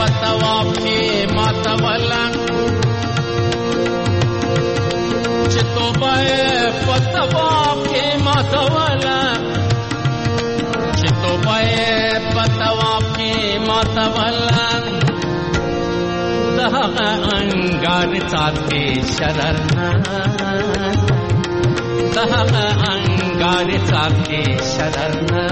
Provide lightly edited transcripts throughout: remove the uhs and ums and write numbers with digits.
پتواب کې ماتولا چې توبه پتواب کې ماتولا چې توبه پتواب کې ماتولا دغه انګار څاته شررنا دغه انګار څاته شررنا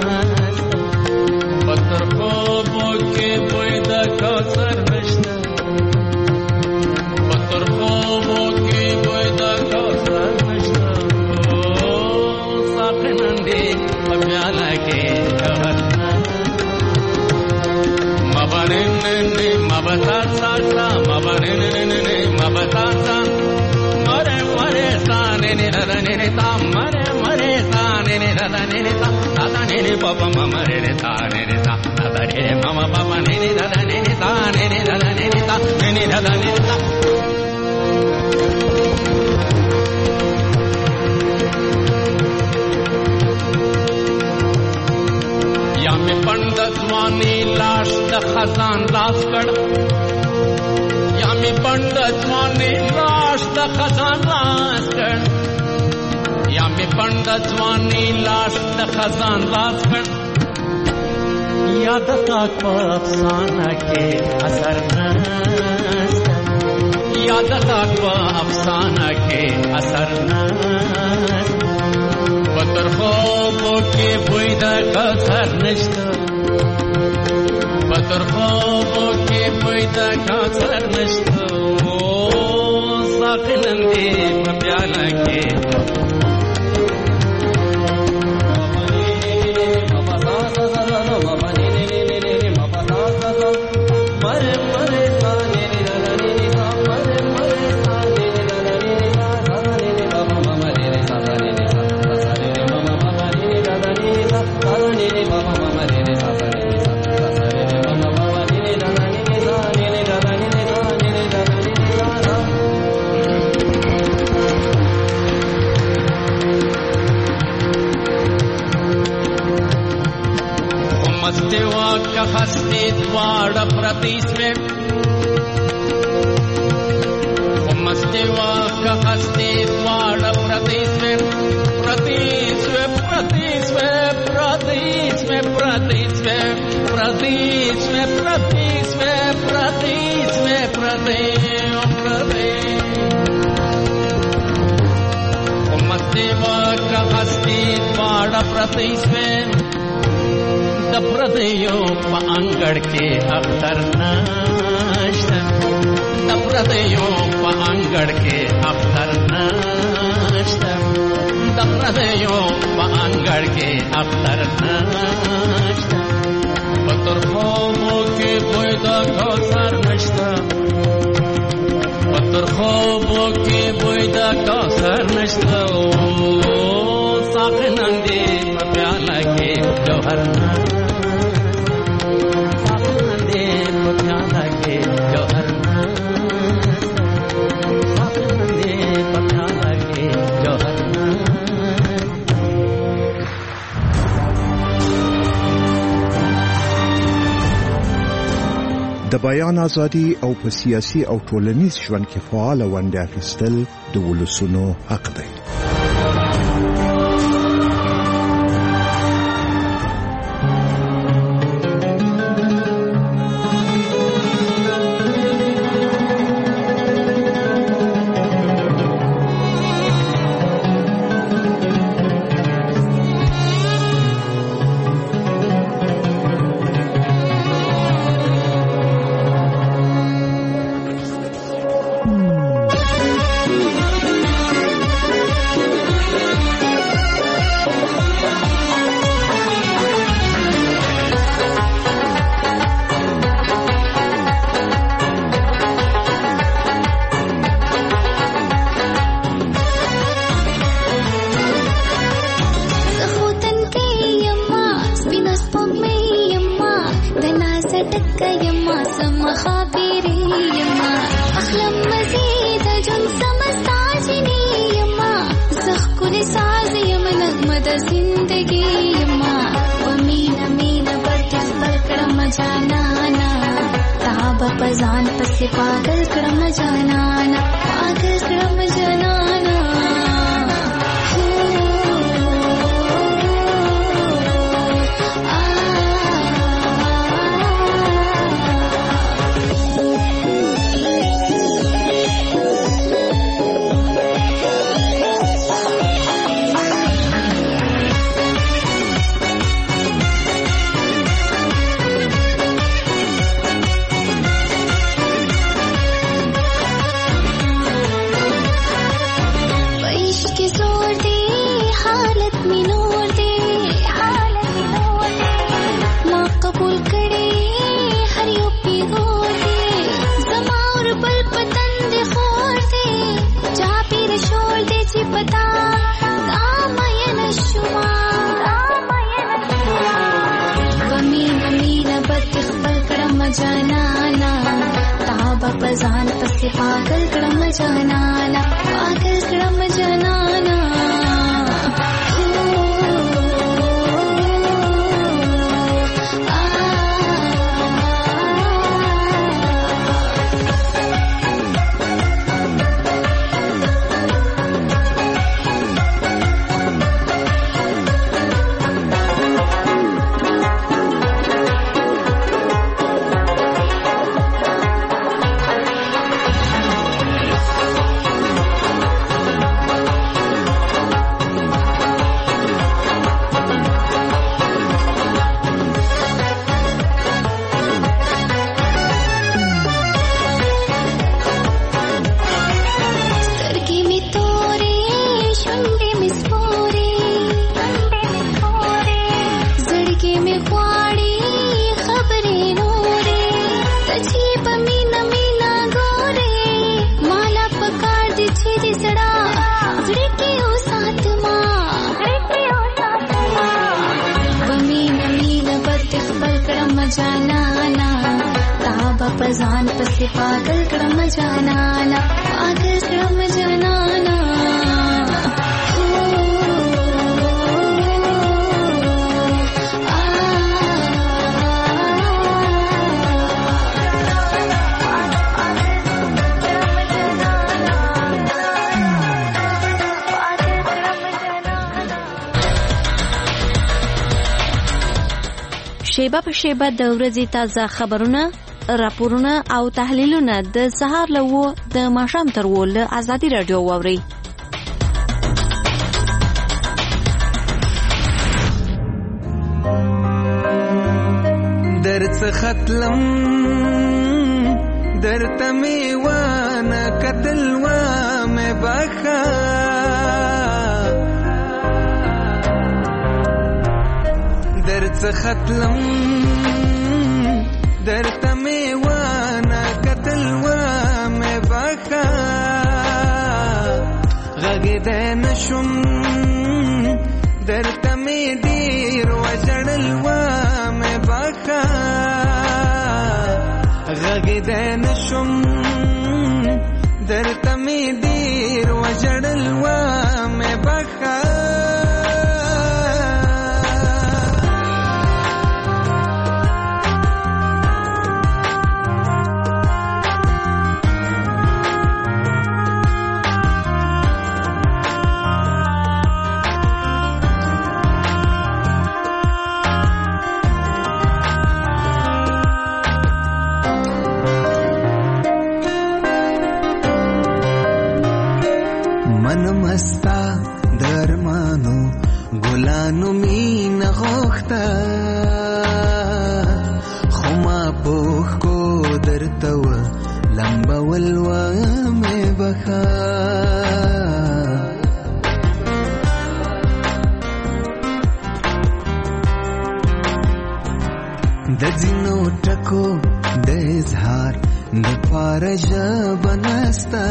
پتر خوبو کې بوی د کوثر نشته پتر خوبو کې بوی د کوثر نشته ساقنن دې پیاله کې جوهرنا مبرنن مبتا سا مبرنن مبتا سا مره مره سانه نرنه تا مره مره سانه نرنه تا تا نره پپ ممره تا نره تا تا نره مم پپ نره نرنه تا نره نرنه تا نره نرنه تا یا می پندتوانی لاش د خزان لاس کړ یا می پندتوانی لاش د خزان لاس کړ یا می پندتوانی لاش د خزان لاس کړ یاد تا کو افسانه کې اثر نشته یاد تا کو افسانه کې اثر نشته پتر خوبو کې بوی د کوثر نشته پتر خوبو کې بوی د کوثر نشته ساقنن دې په پیاله کې हस्ती द्वार प्रतीस में मस्ती वाक हस्ती द्वार प्रतीस में प्रतीस में प्रतीस में प्रतीस में प्रतीस में प्रतीस में प्रतीस में प्रतीस में प्रतीस मस्ती वाक हस्ती द्वार प्रतीस में د پردیو په انګړ کې اختر نشته د پردیو په انګړ کې اختر نشته د پردیو په انګړ کې اختر نشته پتر خوبو کې بوی د کوثر نشته پتر خوبو کې بوی د کوثر نشته ساقنن دې په پیاله کې جوهر د بیان ازادي او په سیاسي او ټولنیز ژوند کې فعال ونډه اخیستل د ولسونو حق دی. پزان پس پاگل کرم جانانا پاگل کرم جانانا जनाना ताबा पजान पसे पागल क्रम जनाना पागल क्रम जनाना पजान पसे पागल क्रम जनाना पागल क्रम जनाना شیبه په شیبه د ورځې تازه خبرونه راپورونه او تحلیلونه د سهار له و د ماښام تر و له ازادي رادیو واوري. درڅ ختلم درته میوانه قتل و مې بخا درڅ ختلم درته میوانه قتل و مې بخا غږېدی نشم درته مې ډېر وژړل و مې بخا غږېدی نشم درته مې ډېر وژړل و مې بخا مستا درمانو ګلانو مینه غوښته خو ما پوښ کو درته و لمبول و مې بخا د ځینو ټکو د اظهار د پاره ژبه نسته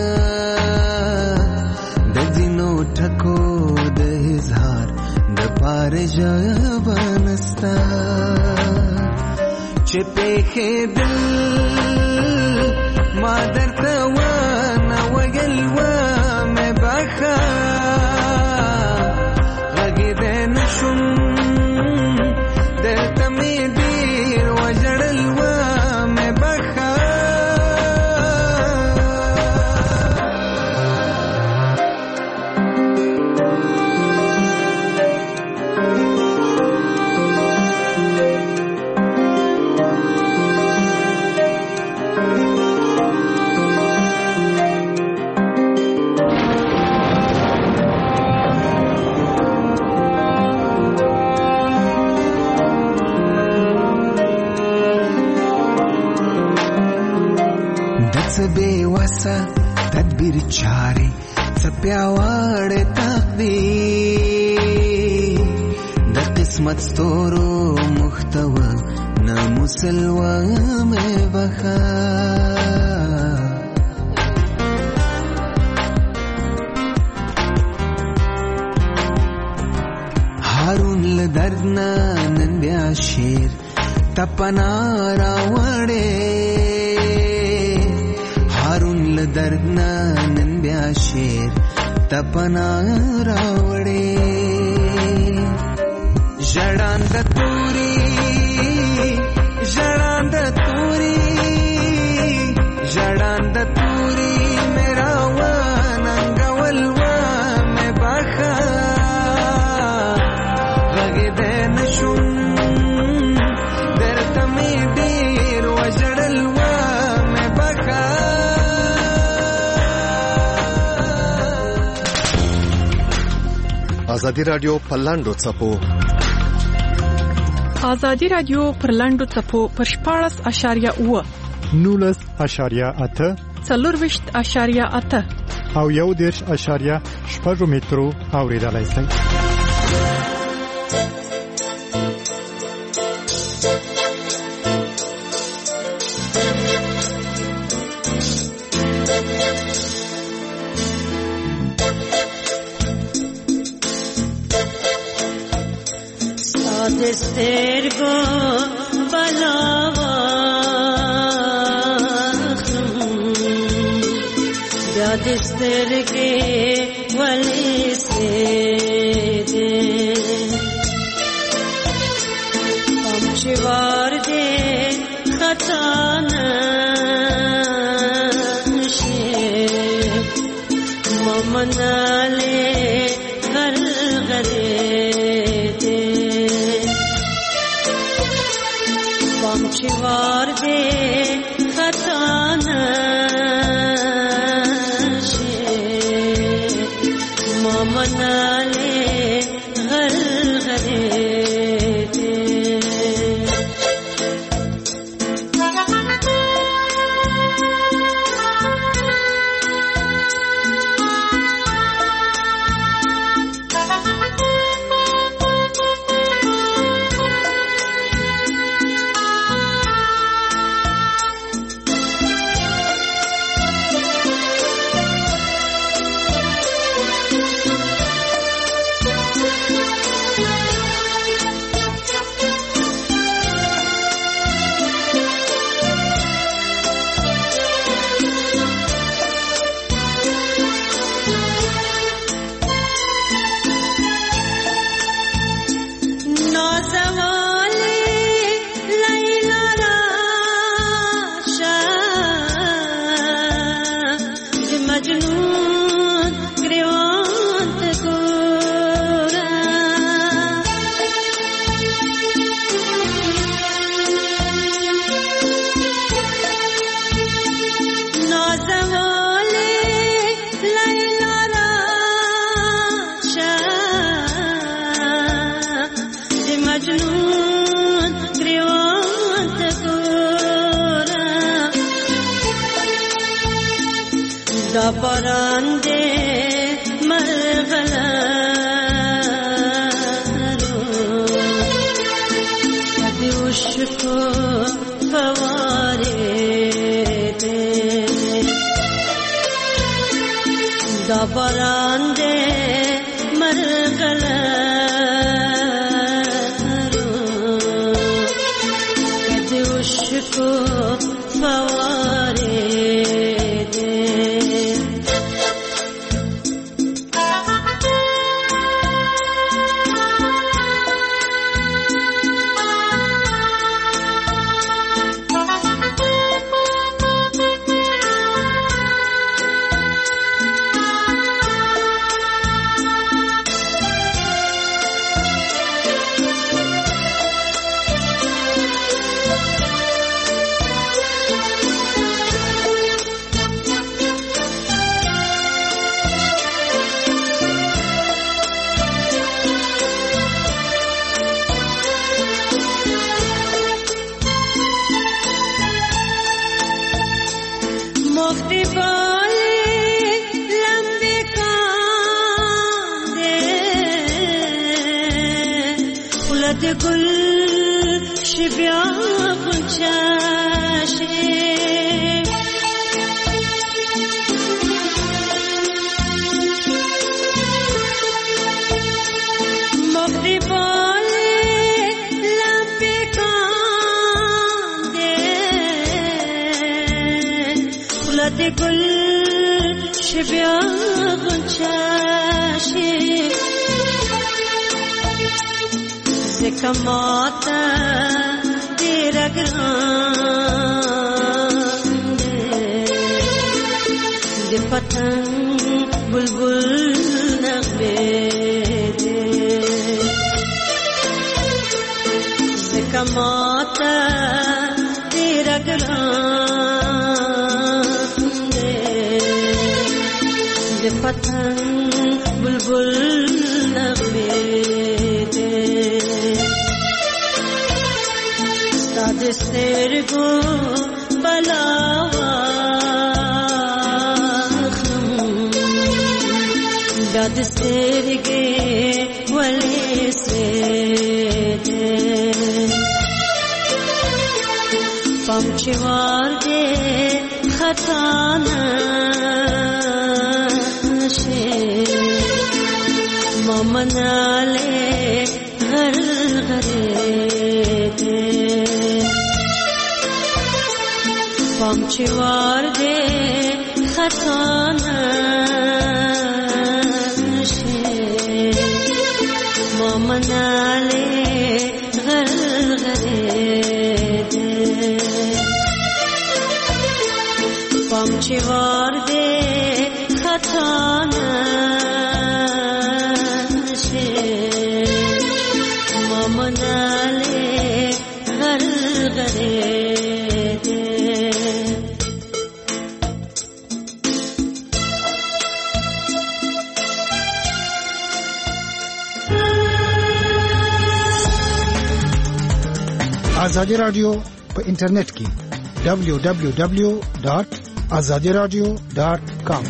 د ځینو ټکو د اظهار د پاره ژبه نسته چې پېښېدل ما درته ونه ویل و مې بخا غږېدی نشم درته مې ډېر وژړل و مې بخا سبه وسه تدبیر چاره سپیاوړ تقدیر د قسمت ستورو محتوا نه مسلوا مې بخا هارون لدردنا نن بیا شیر تپنا راوړې هارون لدردنا نن بیا شیر تپنا راوړې ژړاند توري ژړاند توري ژړاند توري میرا وننګول و مې بخا غږ دې نشم درته مې ډېر وژړل و مې بخا ازادي رادیو په لاندو څپو ازادي رادیو پر لاندو څپو پر 14.8 19.8 40.8 او 1.8 مترو اوریدلای شئ. دستر گو بلاوختم یا دستر کے ولی سے دے پمچوار دے خطا نشے ممنالے گھر غرے پمچوار دے خطا نشے ممنالے غر غرے پراندے مرغلارو دیوش کو فوارے دے دا پراندے مرغلارو دیوش کو فوارے مفتی بالی لمبی کانده خلد گل شبیا خونچاشی مفتی بالی لمبی کانده خلد گل شبیا خونچاشی زکماتا de patang bulbul nagbede zekamata diragande de patang bulbul nagbede stade sergo balawa dad serge wale se pamchiwar de khatana she mamanale ghar ghare pamchiwar de khatana manale ghar ghare pamchiwar de khatana she manale ghar ghare Azadi radio په انټرنیټ کې www.azadiradio.com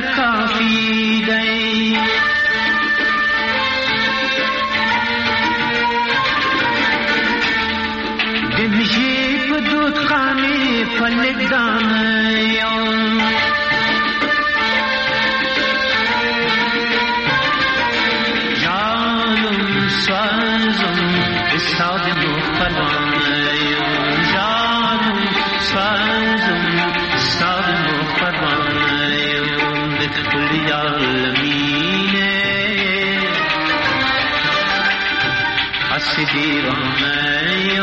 کافی دی دمشي بدود خاني فلك داني جانم سوازم استاد مخبراني جانم سوازم استاد مخبراني بكل العالمين حسدي راني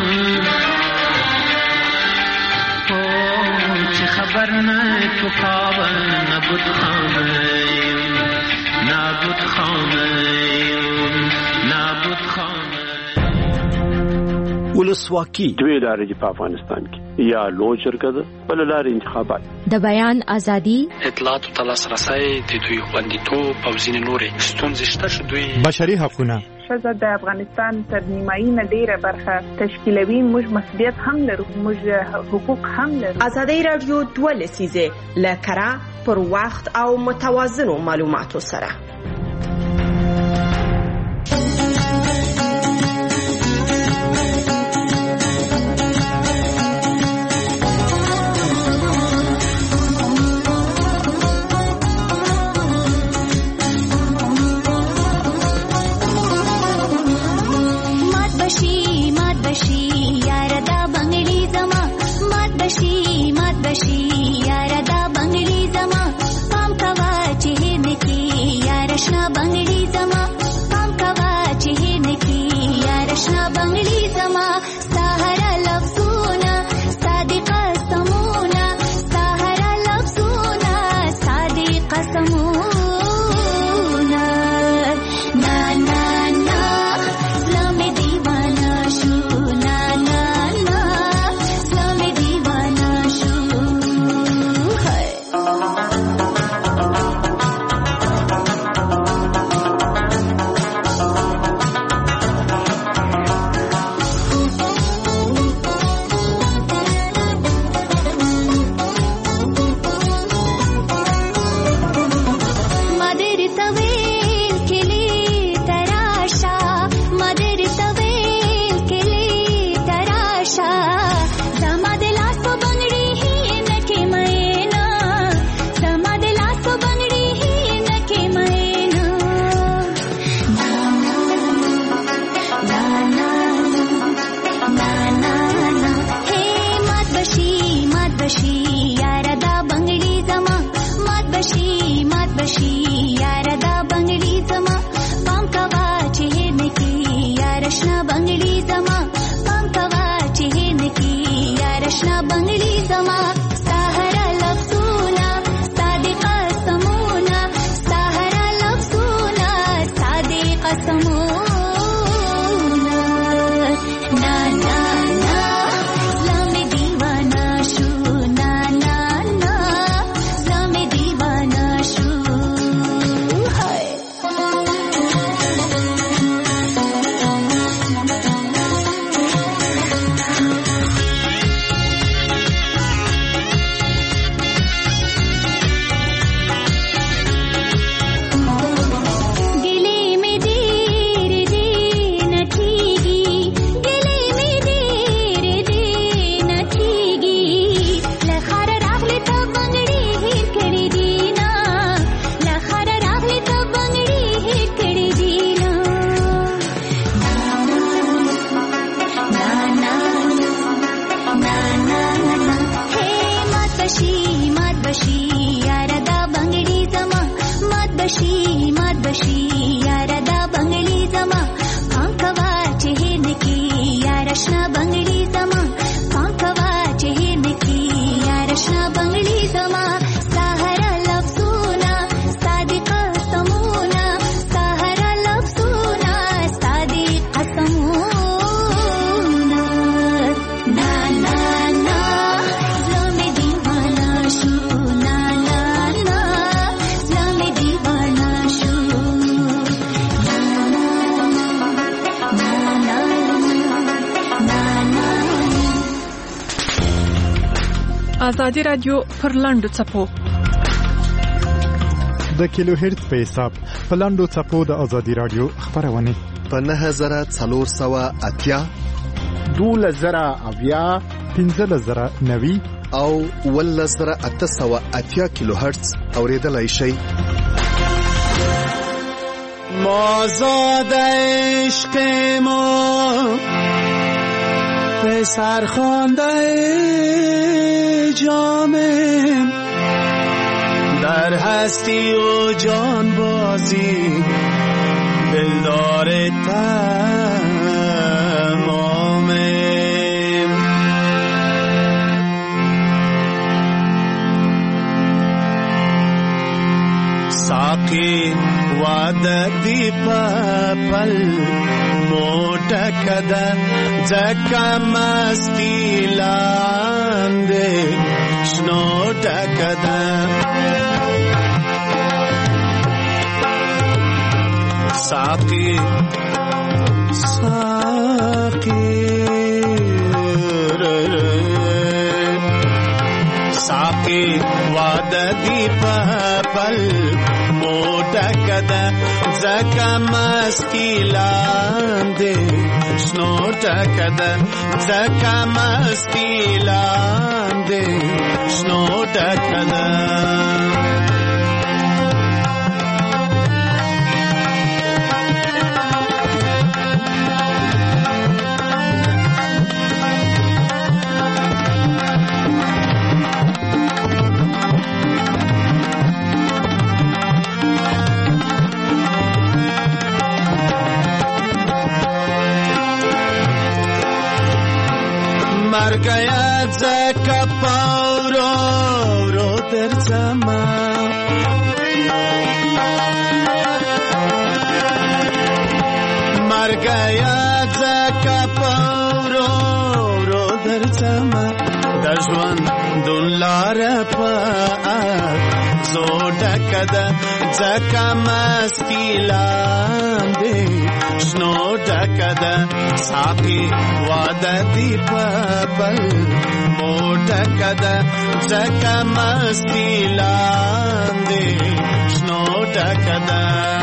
خبر نه تو کابل نبود خانه ولسواکي دوی لارې په افغانستان کې یا لوی شرکت بل لارې انتخابات د بیان ازادي اطلاعات او لاسرسي د دوی خوندیتوب او ځینې نورې ستونزې شته چې دوی بشري حقوقونه ښځه د افغانستان تر نیمایي نه ډیره برخه تشکیلوي. موږ مسؤلیت هم لرو، موږ حقوق هم لرو. ازادي رادیو 2 لسیزه لکرا پر وخت او متوازنو معلوماتو سره ازادي رادیو پر لاندو څپو د کیلو هرتز په حساب په لاندو څپو د ازادي رادیو خبرونه په 9480 12,000 15,090 او 1880 کیلو هرتز اوریدلای شئ. ما زاد عشق ما پسر خوانده جامم در هستی و جان بازی دلدار تمامم. ساقی وعدتی پل موٹا کدا جکا مستی لاندے شنوٹا کدا ساقی ساقی وعدتی پل موٹا کدا زکا مستی لاندے شنوٹا کدا زکا مستی لاندے شنوٹا کدا مر گیا زکا پاورو رو در زمان مر گیا زکا پاورو رو در زمان دشوان دلار پا زوڑا کدا زکا مستی لاندے شنوٹا کدا ساقی وعدہ دی پل موٹا کدا زکا مستی لاندے شنوٹا کدا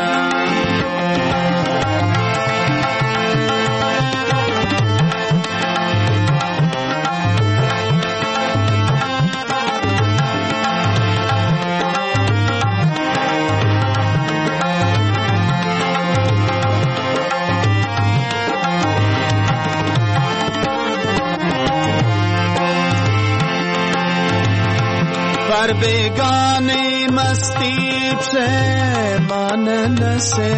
پر بیگانے مستی سے مانن سے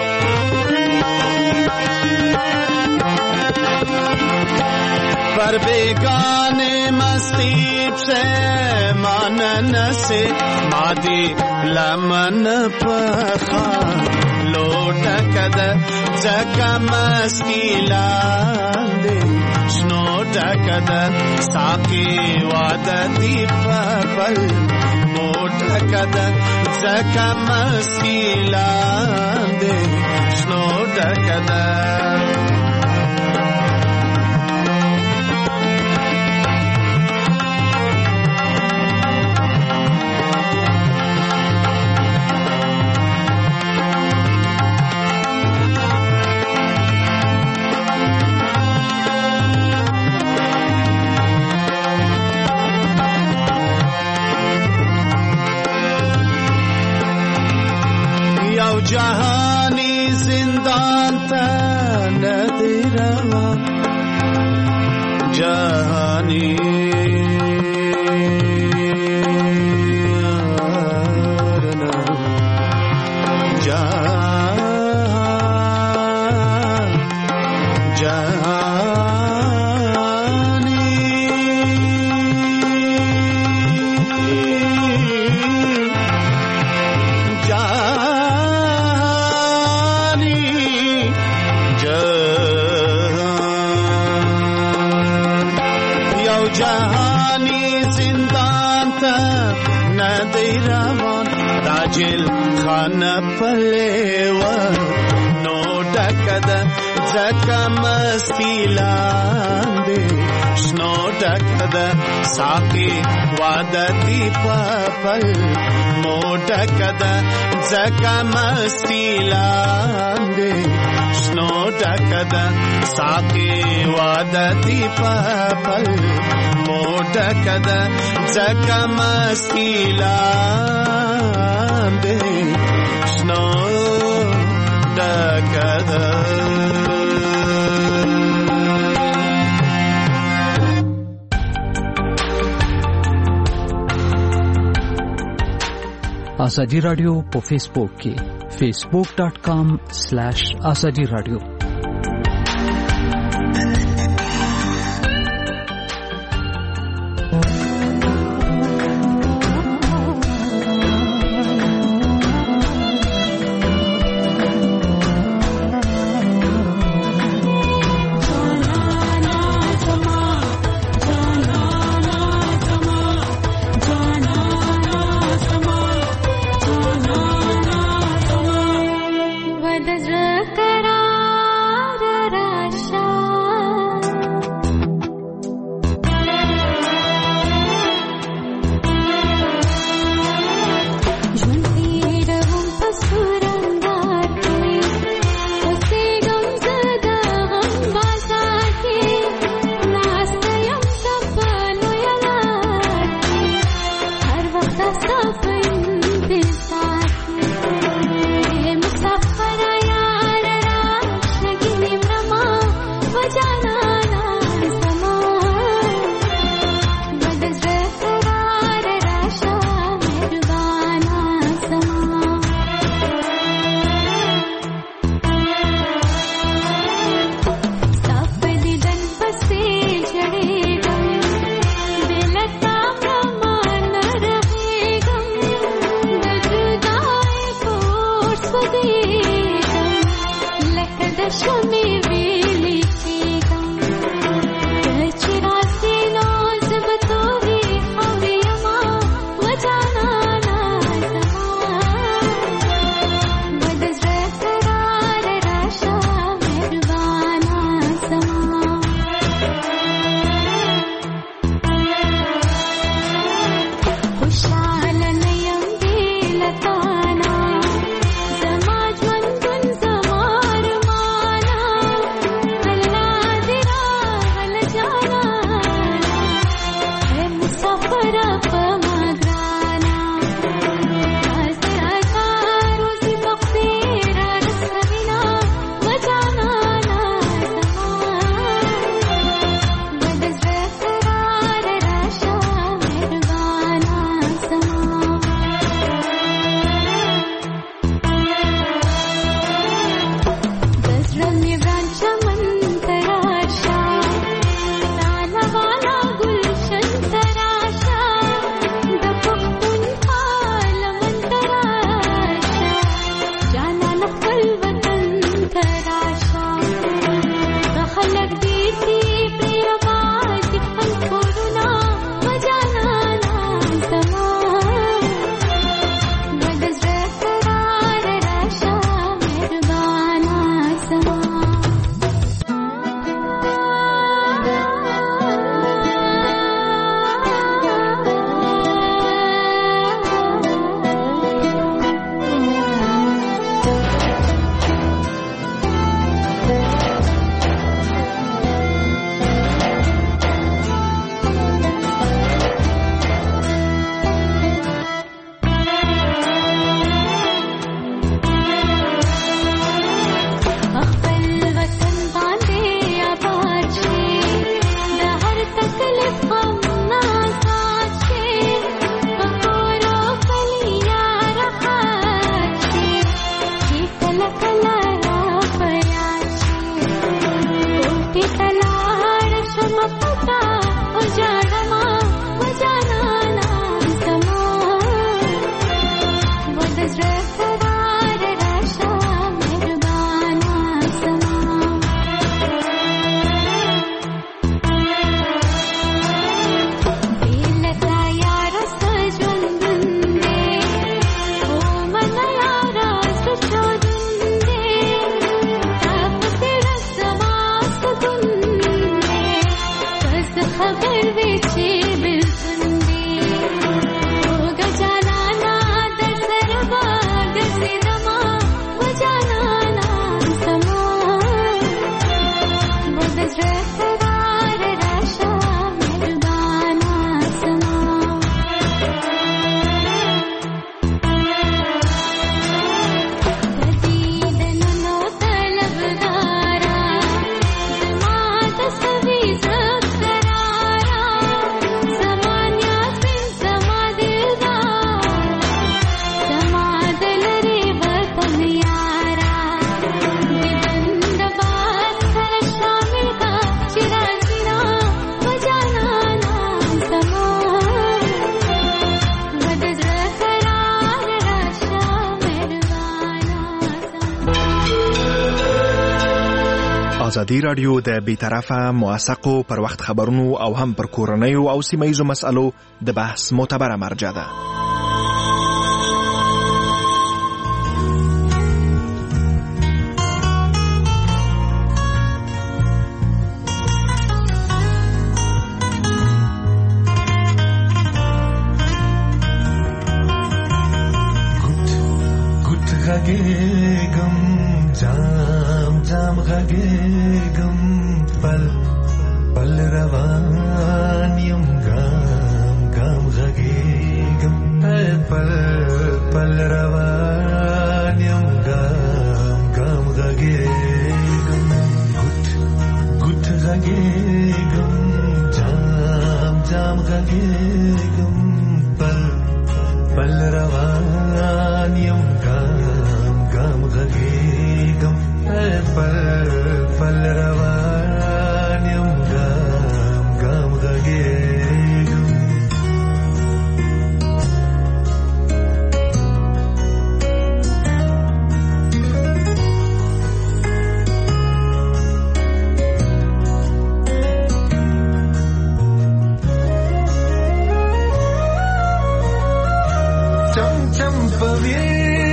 پر بیگانے مستی سے مانن سے مادی لمن پخا لوٹ کد زکا مستی لاندے شنوٹا کد ساقی وعدتی پل موٹا کد زکا مستی لاندے شنوٹا کد جہانی زندان تا ندروا جہانی جہانی زندان تا ندیروان تاجل خان پلیوا نوٹا کدا زکا مستی لاندے شنو ډکد ساقي وادتي پپل مو ډکد ځکه مستی لاندې شنو ډکد ساقي وادتي پپل مو ډکد ځکه مستی لاندې شنو ډکد Azadi radio په فیسبوک کې facebook.com/azadi radio ازادي رادیو د بیطرفه موثقو پر وخت خبرونو او هم پر کورنیو او سیمه‌ایزو مسألو د بحث معتبره مرجع ده. غږېږم جام جام غږېږم پل پل روان یم ګام ګام غږېږم پل پل روان یم ګام ګام غږېږم ګوت ګوت غږېږم جام جام غږېږم پل پل روان یم ګام غږېږم پل پل روان یم ګام ګام غږېږم چم چم پوي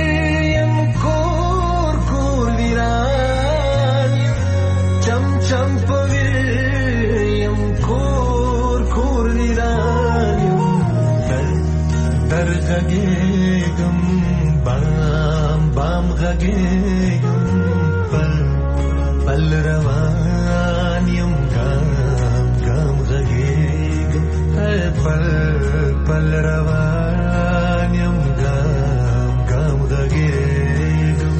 غږېږم بام بام غږېږم پل پل روان یم ګام ګام غږېږم پل پل روان یم ګام ګام غږېږم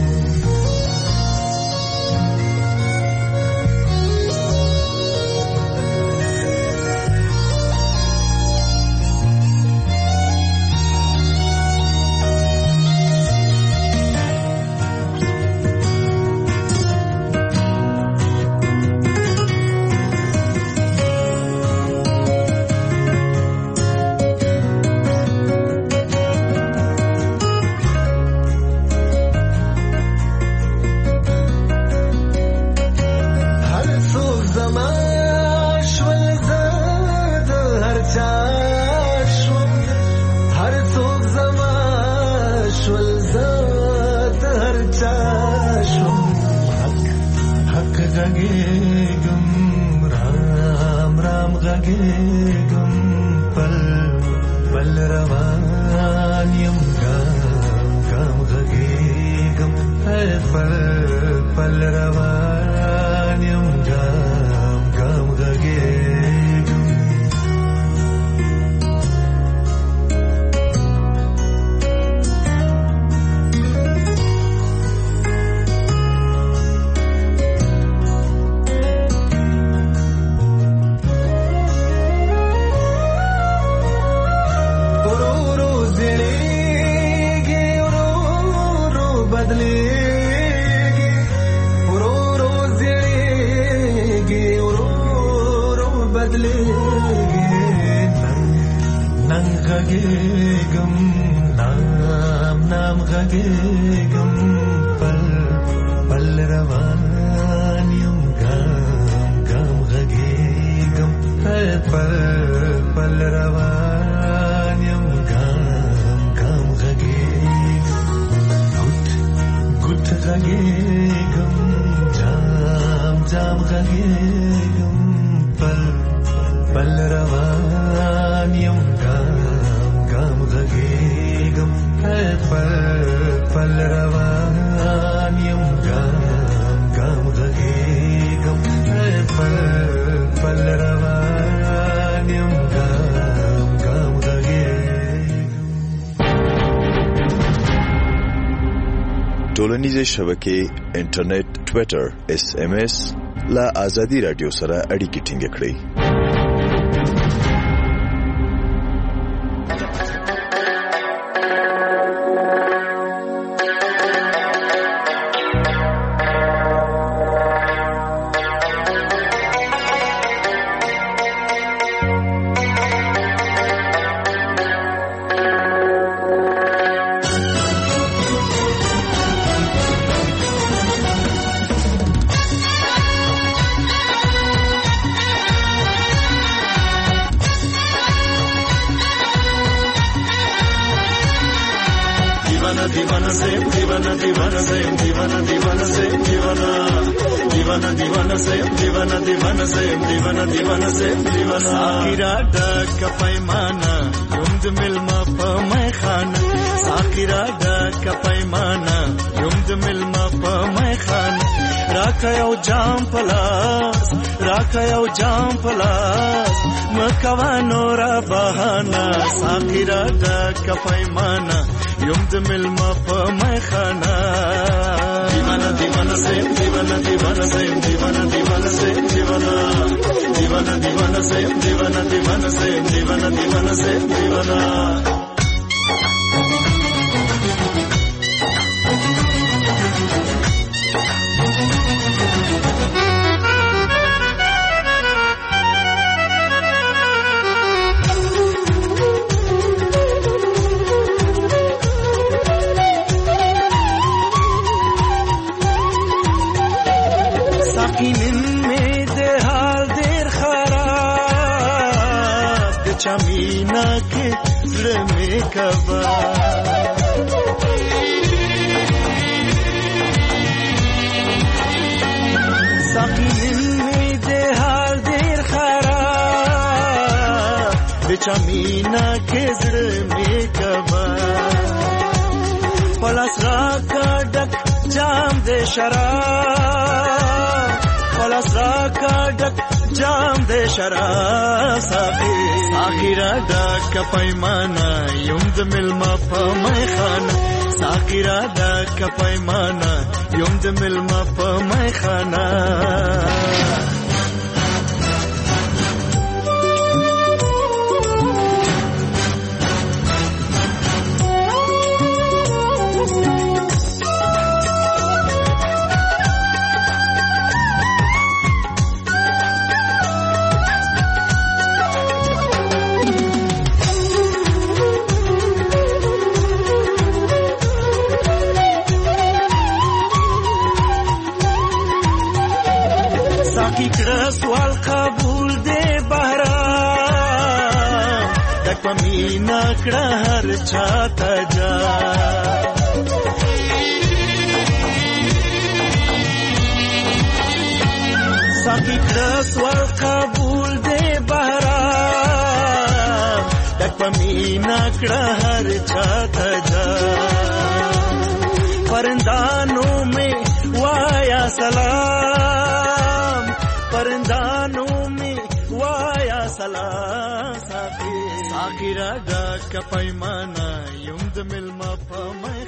غږېږم رام رام غږېږم پل پل روان یم ګام ګام غږېږم پل پل روان یم ګام ګام غږېږم غږېږم نام نام غږېږم پل پل روان یم ګام ګام غږېږم پل پل روان یم ګام ګام غږېږم ګوت ګوت غږېږم جام جام غږېږم پل پل روان یم ګام غږېږم پل پل روان یم ګام ګام غږېږم پل پل روان یم ګام ګام غږېږم. ټولنیزې شبکې انټرنیټ ټویټر SMS لا ازادي رادیو سره اړیکې ټینګ کړئ. same divana divana same divana divana same divana divana divana same divana divana same divana divana same divana sakira dak paimana yumd milma pa mai khana sakira dak paimana yumd milma pa mai khana rakhayo jam palas makavano ra bahana sakira dak paimana yumd milma pa mai khana divana divana same divana divana same divana divana same divana divana divana same divana divana same divana divana same divana Chamina ke zre mein kaba Sakin mein de hal der kharab Chamina ke zre mein kaba Palas ra ka dak jam de sharab Palas ra ka dak jam de sharab Sakira dak paimana yumd milma pa mai khana Sakira dak paimana yumd milma pa mai khana سوال قبول دے بہرا تک مینا کڑا ہر چاہتا جا ساکی کڑا سوال قبول دے بہرا تک مینا کڑا ہر چاہتا جا پرندانوں میں وایا سلام پرندانوں میں وایا سلام Sakira dak paimana yumd milma pa mai